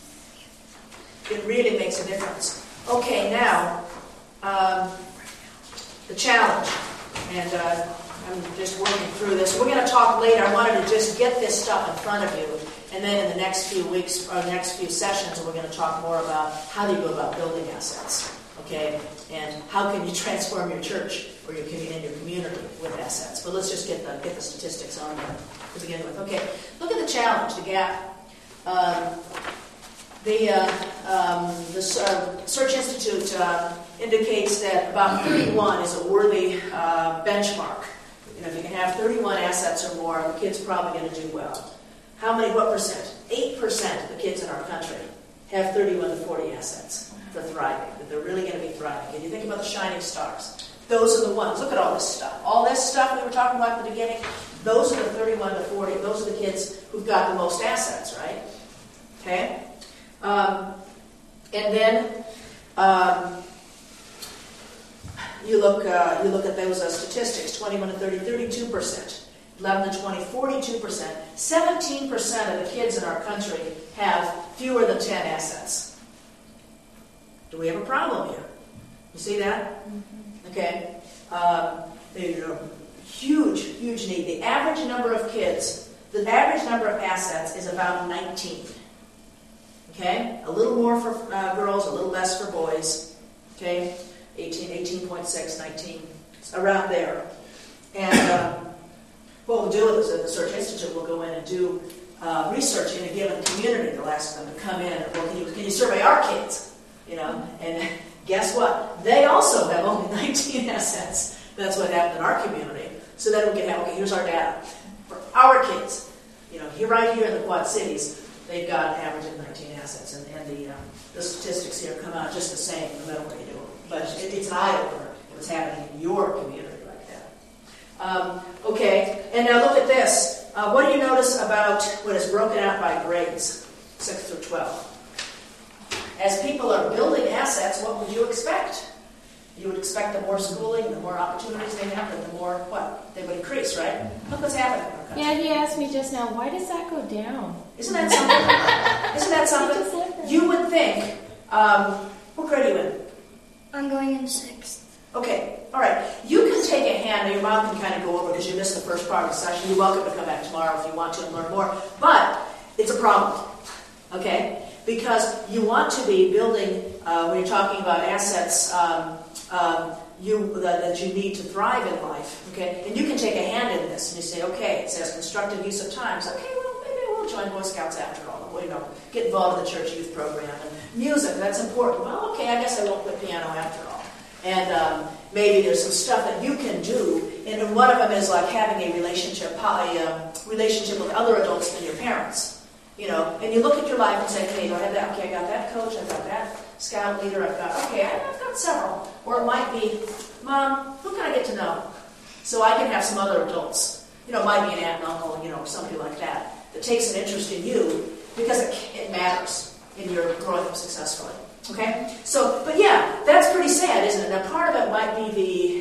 it really makes a difference. Okay, now um, the challenge, and uh, I'm just working through this. We're going to talk later. I wanted to just get this stuff in front of you, and then in the next few weeks or next few sessions, we're going to talk more about how do you go about building assets. Okay, and how can you transform your church or your community, and your community with assets? But let's just get the get the statistics on there to begin with. Okay, look at the challenge, the gap. Um, the uh, um, the uh, Search Institute uh, indicates that about thirty-one is a worthy uh, benchmark. You know, if you can have thirty-one assets or more, the kid's probably going to do well. How many? What percent? Eight percent of the kids in our country have thirty-one to forty assets for thriving, that they're really going to be thriving. And you think about the shining stars. Those are the ones. Look at all this stuff. All this stuff we were talking about at the beginning, those are the thirty-one to forty. Those are the kids who've got the most assets, right? Okay? Um, and then um, you look uh, you look at those uh, statistics, twenty-one to thirty, thirty-two percent. eleven to twenty, forty-two percent. seventeen percent of the kids in our country have fewer than ten assets. Do we have a problem here? You see that? Mm-hmm. Okay. Um, there's a huge, huge need. The average number of kids, the average number of assets is about nineteen. Okay? A little more for uh, girls, a little less for boys. Okay? eighteen, eighteen point six, nineteen. It's around there. And um, what we'll do is that the Search Institute will go in and do uh, research in a given community. They'll ask them to come in and, well, can you, can you survey our kids? You know, and guess what? They also have only nineteen assets. That's what happened in our community. So then we can have, okay, here's our data. For our kids, you know, here right here in the Quad Cities, they've got an average of nineteen assets. And, and the, um, the statistics here come out just the same no matter what you do. But it, it's an eye-opener. It was happening in your community like that. Um, okay, and now look at this. Uh, what do you notice about what is broken out by grades, six through twelve? As people are building assets, what would you expect? You would expect the more schooling, the more opportunities they have, and the more, what? They would increase, right? Look what's happening in our country.
Yeah, he asked me just now, why does that go down?
Isn't that something? Isn't that something? You would think, um, what grade are you in?
I'm going in sixth.
Okay, all right. You can take a hand, and your mom can kind of go over because you missed the first part of the session. You're welcome to come back tomorrow if you want to and learn more. But it's a problem, okay? Because you want to be building, uh, when you're talking about assets um, um, you, that, that you need to thrive in life, okay? And you can take a hand in this, and you say, okay, it says constructive use of time. So, okay, well, maybe I will join Boy Scouts after all. Well, you know, get involved in the church youth program. And music, that's important. Well, okay, I guess I won't play piano after all. And um, maybe there's some stuff that you can do, and one of them is like having a relationship, a um, relationship with other adults than your parents. You know, and you look at your life and say, okay, do I have that? Okay, I got that coach, I've got that scout leader, I've got, okay, I've got several. Or it might be, Mom, who can I get to know? So I can have some other adults. You know, it might be an aunt and uncle, you know, somebody like that, that takes an interest in you because it, it matters in your growing up successfully. Okay? So, but yeah, that's pretty sad, isn't it? Now, part of it might be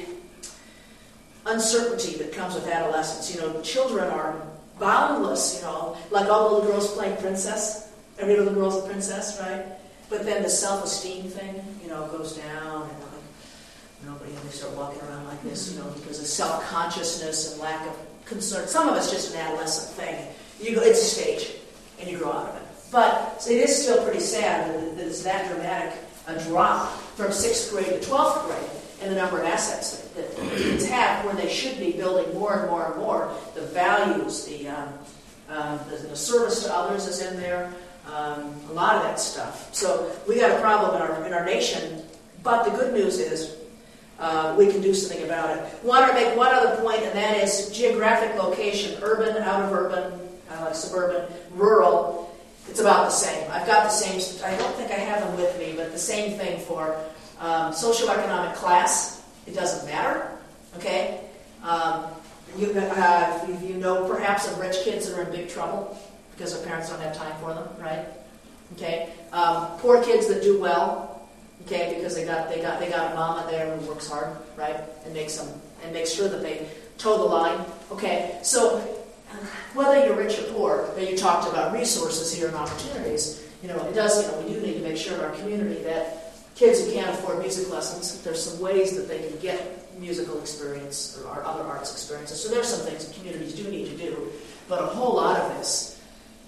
the uncertainty that comes with adolescence. You know, children are boundless, you know, like all the little girls playing princess. Every little girl's a princess, right? But then the self-esteem thing, you know, goes down, and like, nobody, and they start walking around like this, you know, because of self-consciousness and lack of concern. Some of it's just an adolescent thing. You go, it's a stage, and you grow out of it. But it is still pretty sad that, that it's that dramatic a drop from sixth grade to twelfth grade in the number of assets that, that kids have, where they should be building more and more and more. The values, the um, um, the, the service to others is in there. Um, a lot of that stuff. So we got a problem in our in our nation. But the good news is uh, we can do something about it. Want to make one other point, and that is geographic location: urban, out of urban, uh, like suburban, rural. It's about the same. I've got the same. I don't think I have them with me, but the same thing for um, socioeconomic class. It doesn't matter. Okay. Um, you uh, you know perhaps of rich kids that are in big trouble because their parents don't have time for them, right? Okay. Um, poor kids that do well, okay, because they got they got they got a mama there who works hard, right, and makes them and makes sure that they toe the line. Okay. So whether you're rich or poor, you talked about resources here and opportunities. You know, it does. You know, we do need to make sure in our community that kids who can't afford music lessons, there's some ways that they can get musical experience or other arts experiences. So there's some things that communities do need to do, but a whole lot of this,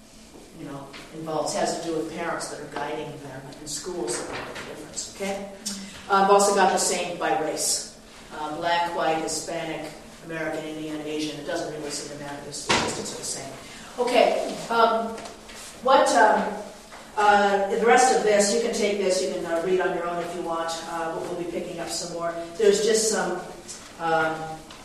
you know, involves, has to do with parents that are guiding them in schools that make a difference, okay? Uh, I've also got the same by race. Uh, black, white, Hispanic, American, Indian, Asian. It doesn't really seem to matter. The statistics are the same. Okay, um, what, um, uh, the rest of this, you can take this, you can uh, read on your own if you want, uh, but we'll be picking up some more. There's just some, um,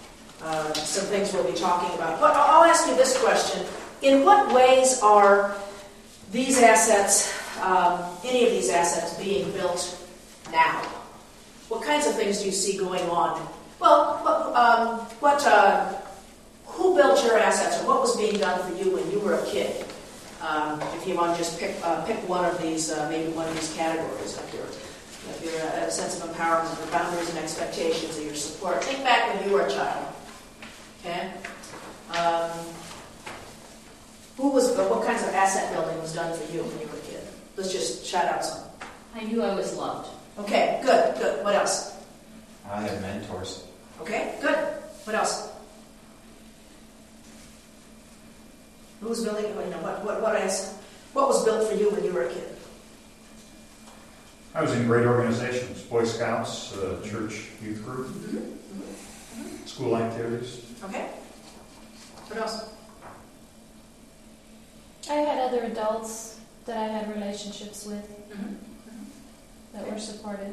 uh, some things we'll be talking about. But I'll ask you this question. In what ways are these assets, um, any of these assets, being built now? What kinds of things do you see going on? Well, what, um, what uh, who built your assets, or what was being done for you when you were a kid? Um, if you want to just pick uh, pick one of these, uh, maybe one of these categories, like your, like your uh, sense of empowerment, your boundaries and expectations, or your support. Think back when you were a child. Okay. Um, Who was, what kinds of asset building was done for you when you were a kid? Let's just shout out some.
I knew I was loved.
Okay, good, good. What else?
I have mentors.
Okay, good. What else? Who was building, you know, what, what, what else? What was built for you when you were a kid?
I was in great organizations, Boy Scouts, uh, church youth group,
Mm-hmm. Mm-hmm.
school activities.
Okay. What else?
I had other adults that I had relationships with
Mm-hmm.
that
Okay.
were supportive.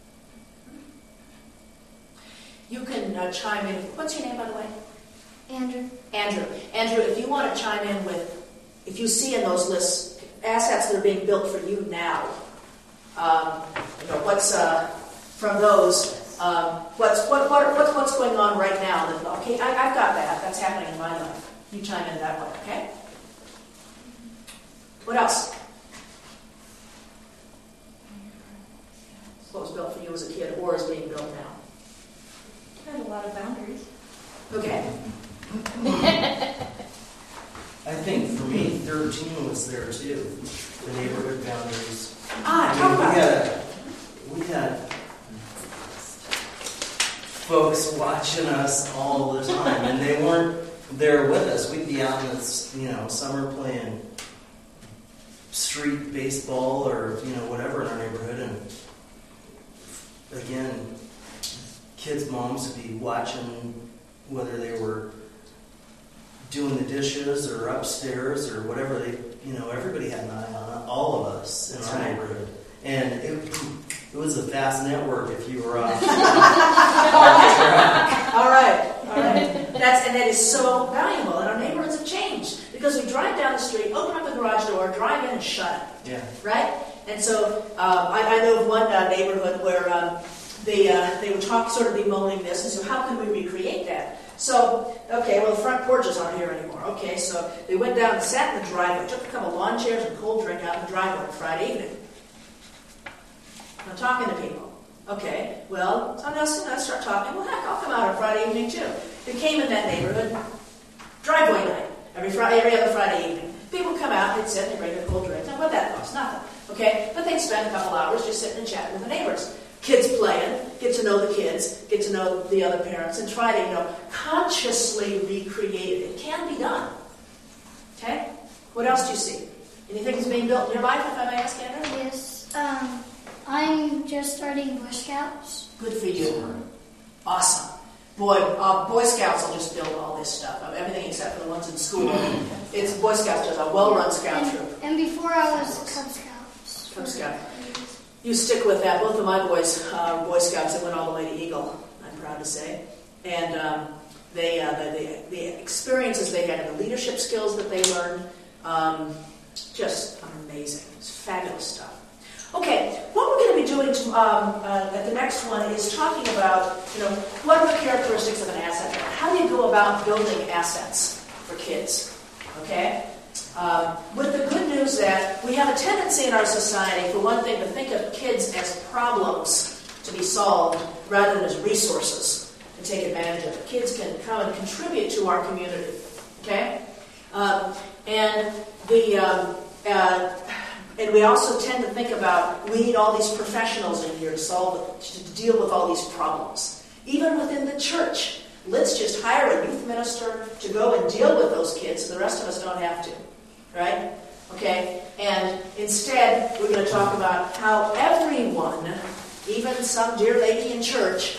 You can uh, chime in. What's your name, by the way?
Andrew.
Andrew. Andrew, if you want to chime in with, if you see in those lists assets that are being built for you now, um, you know, what's uh, from those, um, what's what, what what's what's going on right now? That, okay, I, I've got that. That's happening in my life. You chime in that way, okay? What else? What was built for you as a kid, or is being built now?
I had a lot of boundaries.
Okay.
I think for me, thirteen was there too. The neighborhood boundaries.
Ah,
I
talk
mean,
about
we
that.
had we had folks watching us all the time, and they weren't there with us. We'd be out in the you know summer playing street baseball or you know whatever in our neighborhood, and again, kids' moms would be watching whether they were doing the dishes or upstairs or whatever. They, you know, everybody had an eye on all of us in
That's
our
right.
neighborhood, and it, it was a fast network if you were off.
All right, all right. That's and that is so valuable. And our neighborhoods have changed because we drive down the street, open up the garage door, drive in, and shut it.
Yeah.
Right? And so um, I, I know of one uh, neighborhood where um, they uh, they would talk, sort of bemoaning this, and so how can we recreate that? So, okay, well, the front porches aren't here anymore. Okay, so they went down and sat in the driveway, took a couple lawn chairs and a cold drink out in the driveway on Friday evening. I'm talking to people. Okay, well, somebody else, I start talking. Well, heck, I'll come out on Friday evening too. It came in that neighborhood, driveway night, every Friday, every other Friday evening. People come out, they'd sit, they'd bring their cold drinks. Now, what that costs? Nothing. Okay, but they'd spend a couple hours just sitting and chatting with the neighbors. Kids playing, get to know the kids, get to know the other parents, and try to, you know, consciously recreate it. It can be done. Okay? What else do you see? Anything that's being built nearby, if I may ask, Andrew?
Yes. Um, I'm just starting Boy Scouts.
Good for you. Awesome. Boy, uh, Boy Scouts will just build all this stuff, everything except for the ones in school. It's Boy Scouts does a well-run scout
and,
troop.
And before I was Cub Scouts.
Cub Scout. You stick with that. Both of my boys are Boy Scouts that went all the way to Eagle, I'm proud to say. And um, they, uh, the, the, the experiences they had and the leadership skills that they learned, um, just amazing. It's fabulous stuff. Okay, what we're going to be doing to, um, uh, at the next one is talking about, you know, what are the characteristics of an asset? How do you go about building assets for kids? Okay? Um, with the good news that we have a tendency in our society, for one thing, to think of kids as problems to be solved rather than as resources to take advantage of. Kids can come and contribute to our community. Okay? Um, and the... Um, uh, And we also tend to think about, we need all these professionals in here to solve, to deal with all these problems. Even within the church, let's just hire a youth minister to go and deal with those kids so the rest of us don't have to. Right? Okay? And instead, we're going to talk about how everyone, even some dear lady in church,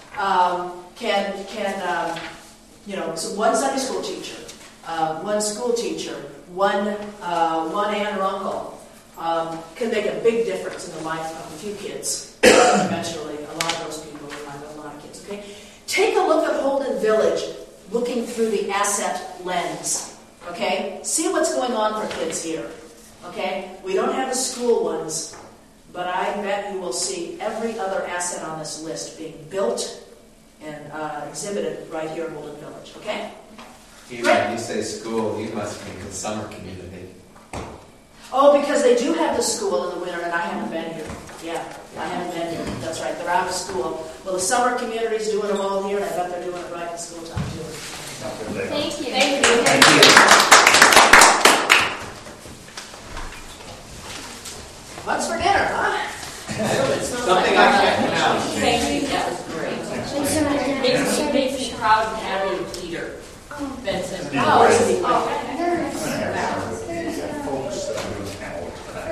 um, can, can um, you know, so one Sunday school teacher, uh, one school teacher, one, uh, one aunt or uncle, Um, can make a big difference in the life of a few kids. Eventually, a lot of those people will have a lot of kids. Okay, take a look at Holden Village, looking through the asset lens. Okay, see what's going on for kids here. Okay, we don't have the school ones, but I bet you will see every other asset on this list being built and uh, exhibited right here in Holden Village. Okay.
Even when you say school, you must mean the summer community.
Oh, because they do have the school in the winter, and I haven't been here. Yeah, I haven't been here. That's right, they're out of school. Well, the summer community's doing them all here, and I bet they're doing it right in school time, too.
Thank you.
Thank you. Thank you. What's for dinner, huh?
Something I can't pronounce.
Thank you, that was great. Makes me, makes me proud to have you, Peter Benson.
Oh,